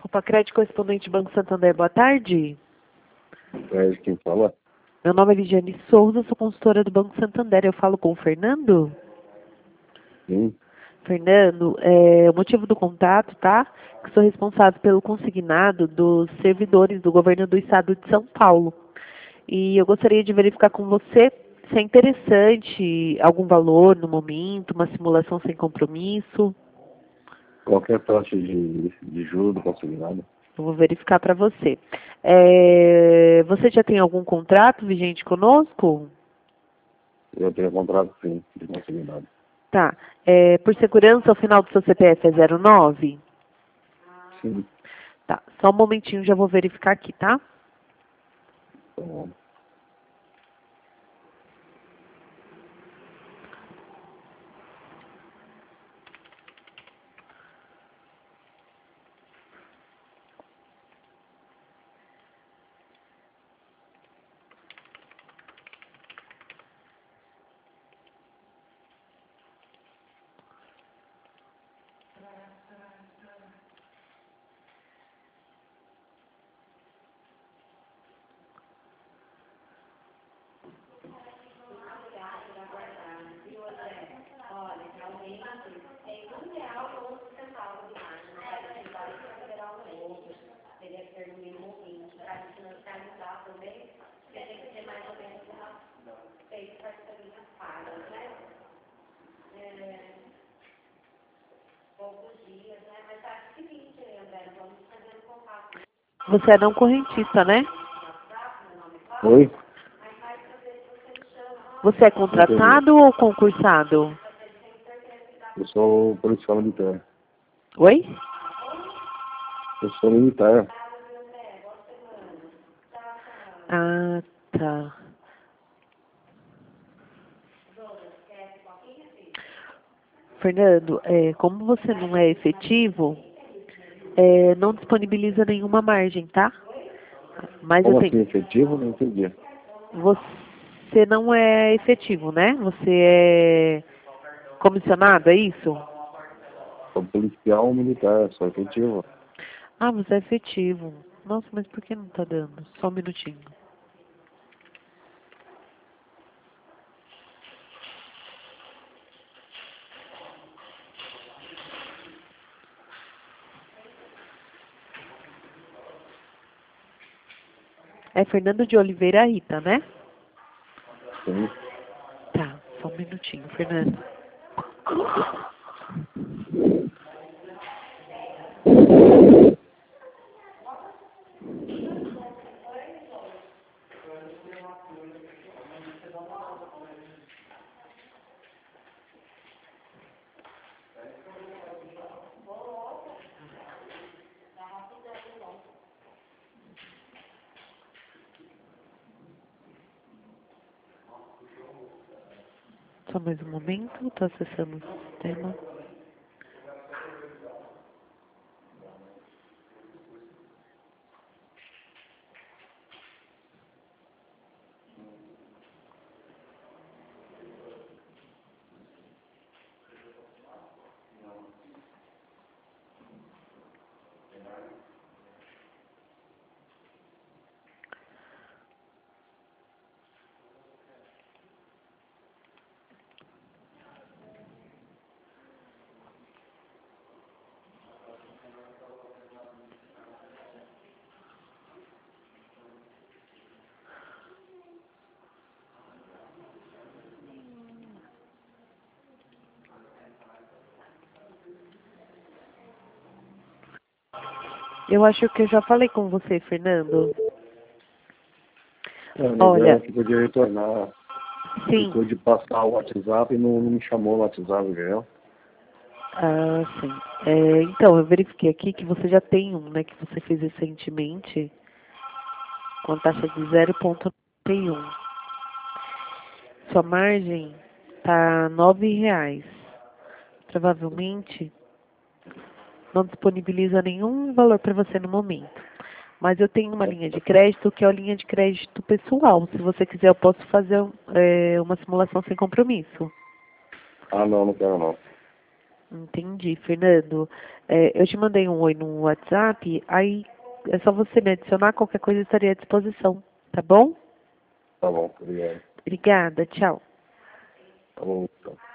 Pacred, correspondente Banco Santander, boa tarde. É quem fala? Meu nome é Lidiane Souza, sou consultora do Banco Santander. Eu falo com o Fernando? Sim. Fernando, o motivo do contato, tá? Que sou responsável pelo consignado dos servidores do governo do estado de São Paulo. E eu gostaria de verificar com você se é interessante algum valor no momento, uma simulação sem compromisso. Qualquer taxa de juros do consignado. Eu vou verificar para você. Você já tem algum contrato vigente conosco? Eu tenho contrato, sim, de consignado. Tá. Por segurança, o final do seu CPF é 09? Sim. Tá. Só um momentinho, já vou verificar aqui, tá? Tá bom. Você é não correntista, né? Oi? Você é contratado ou concursado? Eu sou policial militar. Oi? Eu sou militar. Ah, tá. Fernando, como você não é efetivo, não disponibiliza nenhuma margem, tá? Mas eu Como tenho... assim, efetivo? Não entendi. Você não é efetivo, né? Você é comissionado, é isso? Sou policial militar, sou efetivo. Ah, você é efetivo. Nossa, mas por que não tá dando? Só um minutinho. É Fernando de Oliveira Rita, né? Sim. Tá, só um minutinho, Fernando. Só mais um momento, estou acessando o sistema. Eu acho que eu já falei com você, Fernando. Mas Olha, que podia retornar. sim. Ficou de passar o WhatsApp e não me chamou no WhatsApp, viu? Ah, sim. Então, eu verifiquei aqui que você já tem um, né, que você fez recentemente, com taxa de 0,91. Sua margem tá R$ 9. Provavelmente não disponibiliza nenhum valor para você no momento. Mas eu tenho uma linha de crédito que é a linha de crédito pessoal. Se você quiser, eu posso fazer uma simulação sem compromisso. Ah, não, não quero não. Entendi, Fernando. Eu te mandei um oi no WhatsApp, aí é só você me adicionar, qualquer coisa eu estaria à disposição, tá bom? Tá bom, obrigado. Obrigada, tchau. Tá bom, então.